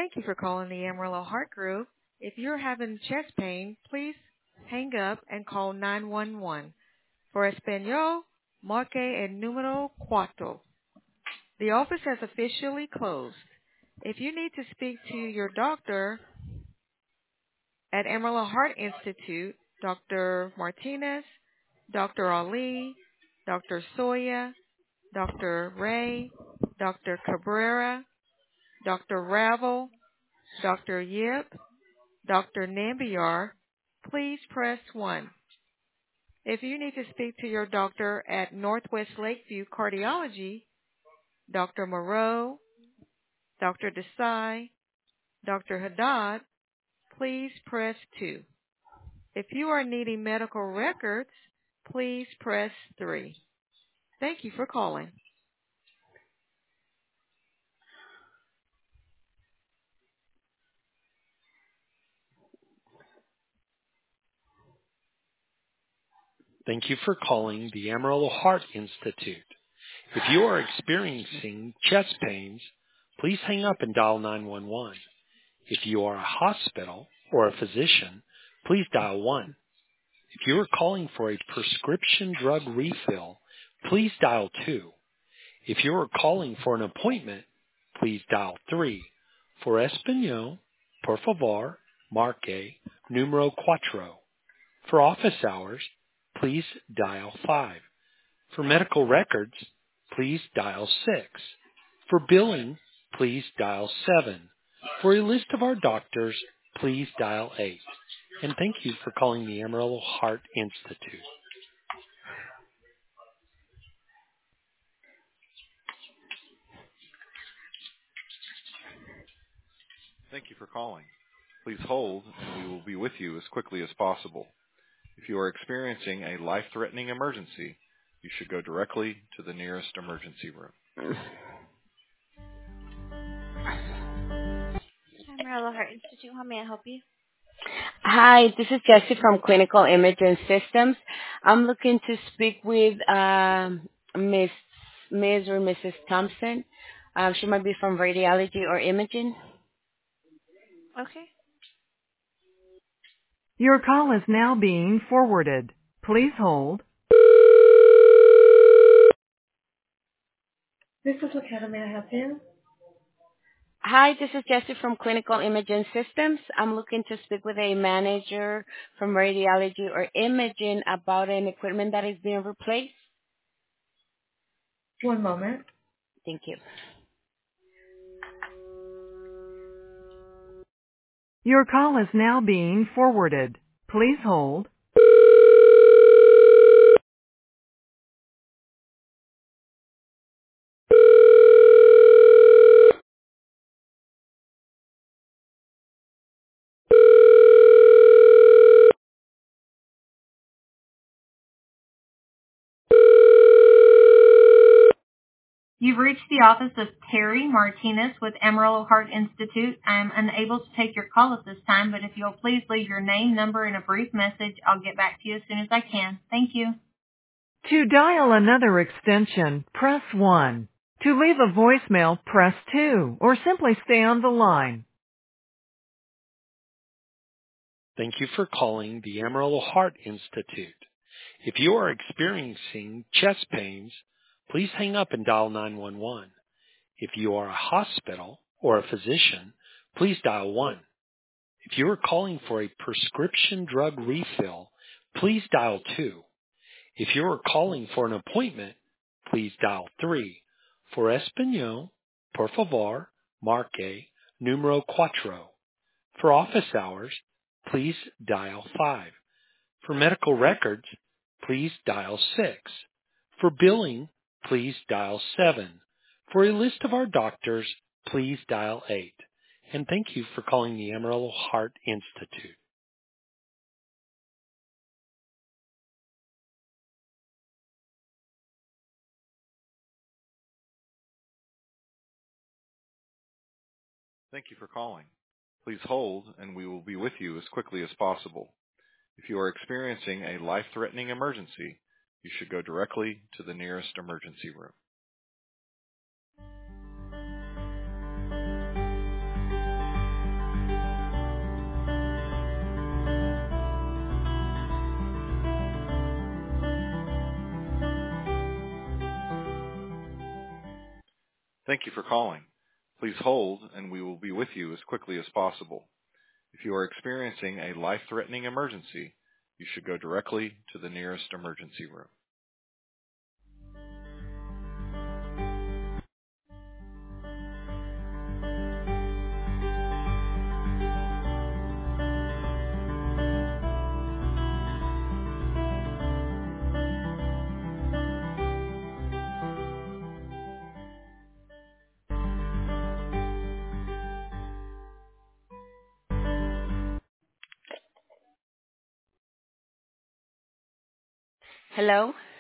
Thank you for calling the Amarillo Heart Group. If you're having chest pain, please hang up and call 911. For Espanol, marque el número cuatro. The office has officially closed. If you need to speak to your doctor at Amarillo Heart Institute, Dr. Martinez, Dr. Ali, Dr. Soya, Dr. Ray, Dr. Cabrera, Dr. Ravel, Dr. Yip, Dr. Nambiar, please press 1. If you need to speak to your doctor at Northwest Lakeview Cardiology, Dr. Moreau, Dr. Desai, Dr. Haddad, please press 2. If you are needing medical records, please press 3. Thank you for calling. Thank you for calling the Amarillo Heart Institute. If you are experiencing chest pains, please hang up and dial 911. If you are a hospital or a physician, please dial 1. If you are calling for a prescription drug refill, please dial 2. If you are calling for an appointment, please dial 3. For Espanol, por favor, marque número cuatro. For office hours, please dial 5. For medical records, please dial 6. For billing, please dial 7. For a list of our doctors, please dial 8. And thank you for calling the Amarillo Heart Institute. Thank you for calling. Please hold, and we will be with you as quickly as possible. If you are experiencing a life-threatening emergency, you should go directly to the nearest emergency room. Amarillo Heart Institute, how may I help you? Hi, this is Jessie from Clinical Imaging Systems. I'm looking to speak with Ms. or Mrs. Thompson. She might be from radiology or imaging. Okay. Your call is now being forwarded. Please hold. This is Laketa. May I help you? Hi, this is Jessie from Clinical Imaging Systems. I'm looking to speak with a manager from radiology or imaging about an equipment that is being replaced. One moment. Thank you. Your call is now being forwarded. Please hold. You've reached the office of Terry Martinez with Amarillo Heart Institute. I'm unable to take your call at this time, but if you'll please leave your name, number, and a brief message, I'll get back to you as soon as I can. Thank you. To dial another extension, press 1. To leave a voicemail, press 2, or simply stay on the line. Thank you for calling the Amarillo Heart Institute. If you are experiencing chest pains, please hang up and dial 911. If you are a hospital or a physician, please dial 1. If you are calling for a prescription drug refill, please dial 2. If you are calling for an appointment, please dial 3. For Espanol, por favor, marque número cuatro. For office hours, please dial 5. For medical records, please dial 6. For billing, please dial 7. For a list of our doctors, please dial 8. And thank you for calling the Amarillo Heart Institute. Thank you for calling. Please hold, and we will be with you as quickly as possible. If you are experiencing a life-threatening emergency, you should go directly to the nearest emergency room. Thank you for calling. Please hold, and we will be with you as quickly as possible. If you are experiencing a life-threatening emergency, you should go directly to the nearest emergency room. Hello?